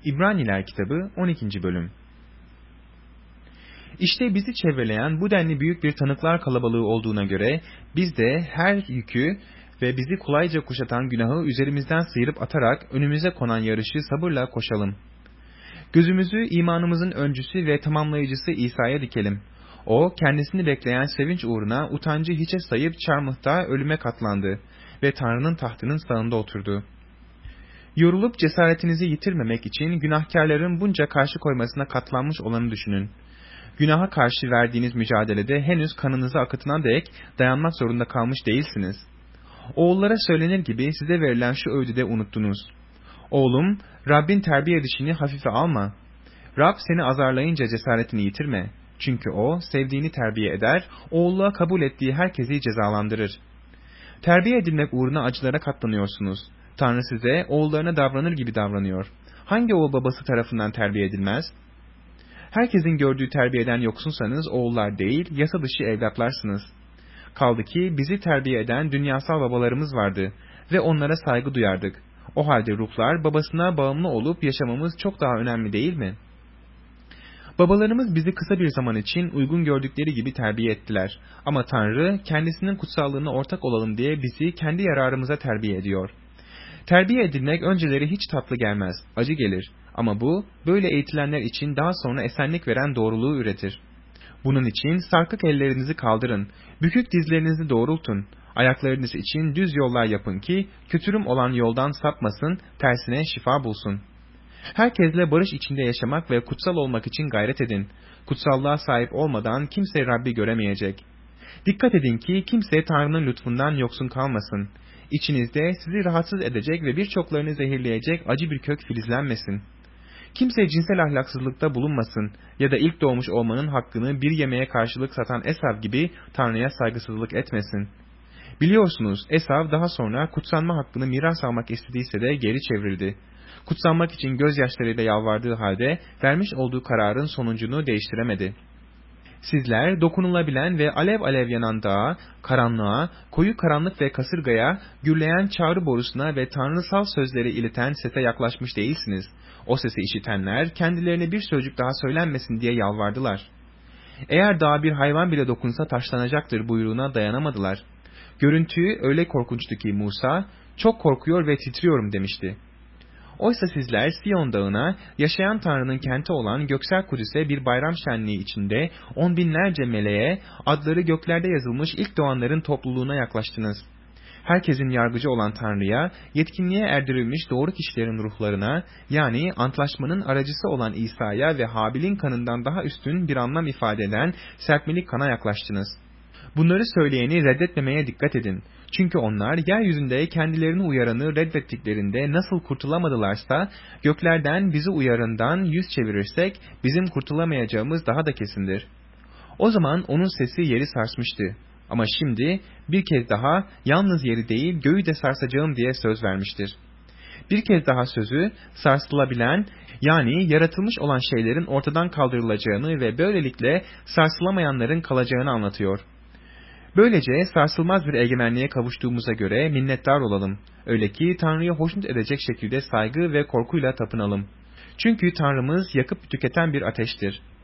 İbraniler kitabı 12. bölüm. İşte bizi çevreleyen bu denli büyük bir tanıklar kalabalığı olduğuna göre biz de her yükü ve bizi kolayca kuşatan günahı üzerimizden sıyırıp atarak önümüze konan yarışı sabırla koşalım. Gözümüzü imanımızın öncüsü ve tamamlayıcısı İsa'ya dikelim. O kendisini bekleyen sevinç uğruna utancı hiçe sayıp çarmıhta ölüme katlandı ve Tanrı'nın tahtının sağında oturdu. Yorulup cesaretinizi yitirmemek için günahkarların bunca karşı koymasına katlanmış olanı düşünün. Günaha karşı verdiğiniz mücadelede henüz kanınızı akıtına dek dayanmak zorunda kalmış değilsiniz. Oğullara söylenir gibi size verilen şu öğüdü de unuttunuz. Oğlum, Rabbin terbiye edişini hafife alma. Rab seni azarlayınca cesaretini yitirme. Çünkü o, sevdiğini terbiye eder, oğulluğa kabul ettiği herkesi cezalandırır. Terbiye edilmek uğruna acılara katlanıyorsunuz. Tanrı size oğullarına davranır gibi davranıyor. Hangi oğul babası tarafından terbiye edilmez? Herkesin gördüğü terbiyeden yoksunsanız oğullar değil, yasa dışı evlatlarsınız. Kaldı ki bizi terbiye eden dünyasal babalarımız vardı ve onlara saygı duyardık. O halde ruhlar babasına bağımlı olup yaşamamız çok daha önemli değil mi? Babalarımız bizi kısa bir zaman için uygun gördükleri gibi terbiye ettiler. Ama Tanrı kendisinin kutsallığına ortak olalım diye bizi kendi yararımıza terbiye ediyor. Terbiye edilmek önceleri hiç tatlı gelmez, acı gelir. Ama bu, böyle eğitilenler için daha sonra esenlik veren doğruluğu üretir. Bunun için sarkık ellerinizi kaldırın, bükük dizlerinizi doğrultun, ayaklarınız için düz yollar yapın ki, kötürüm olan yoldan sapmasın, tersine şifa bulsun. Herkesle barış içinde yaşamak ve kutsal olmak için gayret edin. Kutsallığa sahip olmadan kimse Rabbi göremeyecek. Dikkat edin ki kimse Tanrı'nın lütfundan yoksun kalmasın. İçinizde sizi rahatsız edecek ve birçoklarını zehirleyecek acı bir kök filizlenmesin. Kimse cinsel ahlaksızlıkta bulunmasın ya da ilk doğmuş olmanın hakkını bir yemeğe karşılık satan Esav gibi Tanrı'ya saygısızlık etmesin. Biliyorsunuz Esav daha sonra kutsanma hakkını miras almak istediyse de geri çevrildi. Kutsanmak için gözyaşlarıyla yalvardığı halde vermiş olduğu kararın sonucunu değiştiremedi. Sizler dokunulabilen ve alev alev yanan dağa, karanlığa, koyu karanlık ve kasırgaya, gürleyen çağrı borusuna ve tanrısal sözleri ileten sese yaklaşmış değilsiniz. O sesi işitenler kendilerine bir sözcük daha söylenmesin diye yalvardılar. Eğer dağa bir hayvan bile dokunsa taşlanacaktır buyruğuna dayanamadılar. Görüntüyü öyle korkunçtu ki Musa, çok korkuyor ve titriyorum demişti. Oysa sizler Siyon dağına, yaşayan Tanrı'nın kenti olan Göksel Kudüs'e bir bayram şenliği içinde 10 binlerce meleğe, adları göklerde yazılmış ilk doğanların topluluğuna yaklaştınız. Herkesin yargıcı olan Tanrı'ya, yetkinliğe erdirilmiş doğru kişilerin ruhlarına, yani antlaşmanın aracısı olan İsa'ya ve Habil'in kanından daha üstün bir anlam ifade eden serpmelik kana yaklaştınız. Bunları söyleyeni reddetmemeye dikkat edin. Çünkü onlar yeryüzünde kendilerini uyaranı reddettiklerinde nasıl kurtulamadılarsa, göklerden bizi uyarandan yüz çevirirsek bizim kurtulamayacağımız daha da kesindir. O zaman onun sesi yeri sarsmıştı. Ama şimdi bir kez daha yalnız yeri değil göğü de sarsacağım diye söz vermiştir. Bir kez daha sözü sarsılabilen, yani yaratılmış olan şeylerin ortadan kaldırılacağını ve böylelikle sarsılamayanların kalacağını anlatıyor. Böylece sarsılmaz bir egemenliğe kavuştuğumuza göre minnettar olalım. Öyle ki Tanrı'ya hoşnut edecek şekilde saygı ve korkuyla tapınalım. Çünkü Tanrımız yakıp tüketen bir ateştir.